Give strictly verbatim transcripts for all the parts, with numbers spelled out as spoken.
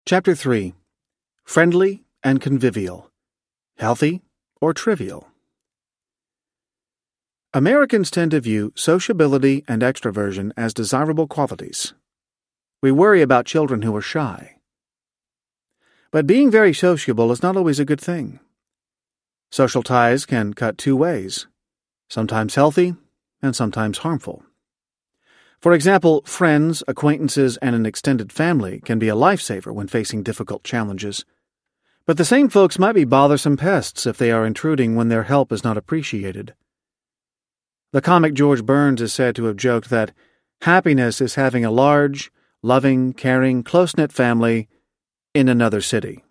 Chapter three. Friendly and Convivial. Healthy or Trivial? Americans tend to view sociability and extroversion as desirable qualities. We worry about children who are shy. But being very sociable is not always a good thing. Social ties can cut two ways, sometimes healthy and sometimes harmful. For example, friends, acquaintances, and an extended family can be a lifesaver when facing difficult challenges. But the same folks might be bothersome pests if they are intruding when their help is not appreciated. The comic George Burns is said to have joked that happiness is having a large, loving, caring, close-knit family in another city.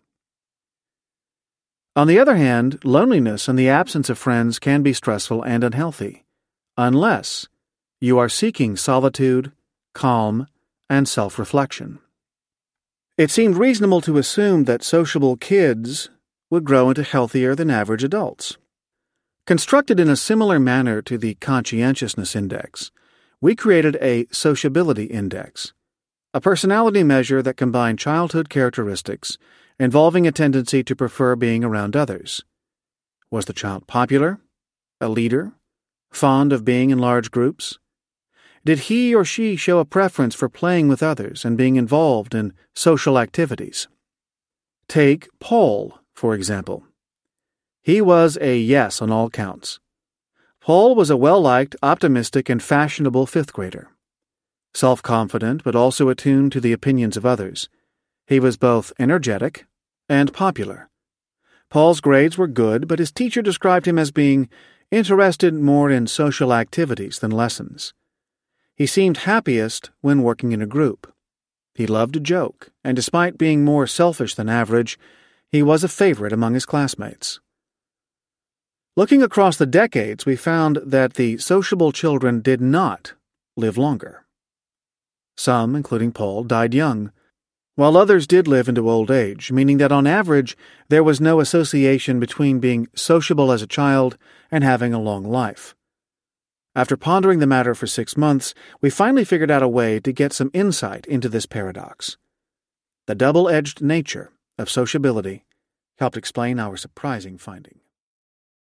On the other hand, loneliness and the absence of friends can be stressful and unhealthy, unless you are seeking solitude, calm, and self-reflection. It seemed reasonable to assume that sociable kids would grow into healthier than average adults. Constructed in a similar manner to the Conscientiousness Index, we created a Sociability Index, a personality measure that combined childhood characteristics involving a tendency to prefer being around others. Was the child popular, a leader, fond of being in large groups? Did he or she show a preference for playing with others and being involved in social activities? Take Paul, for example. He was a yes on all counts. Paul was a well-liked, optimistic, and fashionable fifth grader. Self-confident, but also attuned to the opinions of others, he was both energetic and popular. Paul's grades were good, but his teacher described him as being interested more in social activities than lessons. He seemed happiest when working in a group. He loved to joke, and despite being more selfish than average, he was a favorite among his classmates. Looking across the decades, we found that the sociable children did not live longer. Some, including Paul, died young, while others did live into old age, meaning that on average there was no association between being sociable as a child and having a long life. After pondering the matter for six months, we finally figured out a way to get some insight into this paradox. The double-edged nature of sociability helped explain our surprising findings.